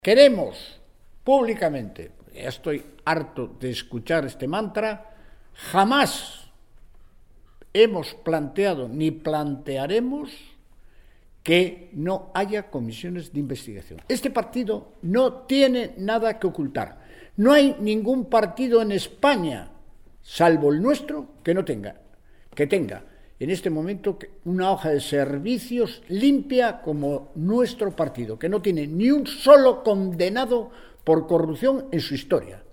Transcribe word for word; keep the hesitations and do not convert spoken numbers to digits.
Queremos públicamente, ya estoy harto de escuchar este mantra, jamás hemos planteado ni plantearemos que no haya comisiones de investigación. Este partido no tiene nada que ocultar. No hay ningún partido en España, salvo el nuestro, que no tenga, que tenga en este momento una hoja de servicios limpia como nuestro partido, que no tiene ni un solo condenado por corrupción en su historia.